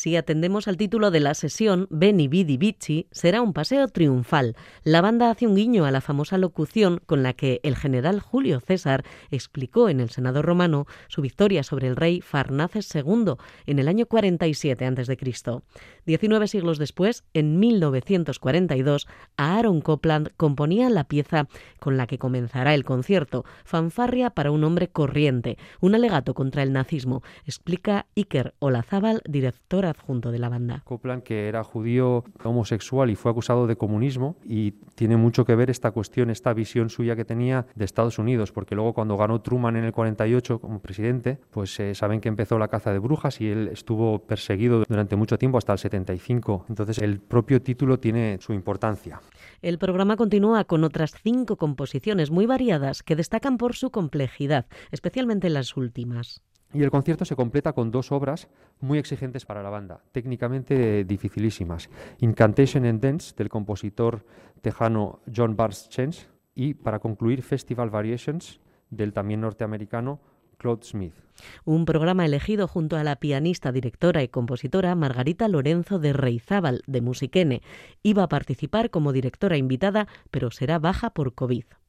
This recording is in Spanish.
Si atendemos al título de la sesión, Veni Vidi Vici será un paseo triunfal. La banda hace un guiño a la famosa locución con la que el general Julio César explicó en el Senado romano su victoria sobre el rey Farnaces II en el año 47 a.C. 19 siglos después, en 1942, Aaron Copland componía la pieza con la que comenzará el concierto, Fanfarria para un hombre corriente, un alegato contra el nazismo, explica Iker Olazábal, director adjunto de la banda. Copland, que era judío homosexual y fue acusado de comunismo, y tiene mucho que ver esta cuestión, esta visión suya que tenía de Estados Unidos, porque luego cuando ganó Truman en el 48 como presidente, pues saben que empezó la caza de brujas y él estuvo perseguido durante mucho tiempo, hasta el 75. Entonces el propio título tiene su importancia. El programa continúa con otras 5 composiciones muy variadas que destacan por su complejidad, especialmente las últimas. Y el concierto se completa con 2 obras muy exigentes para la banda, técnicamente dificilísimas. Incantation and Dance, del compositor tejano John Barnes Chance, y para concluir Festival Variations, del también norteamericano Claude Smith. Un programa elegido junto a la pianista, directora y compositora Margarita Lorenzo de Reizábal, de Musiquene. Iba a participar como directora invitada, pero será baja por COVID.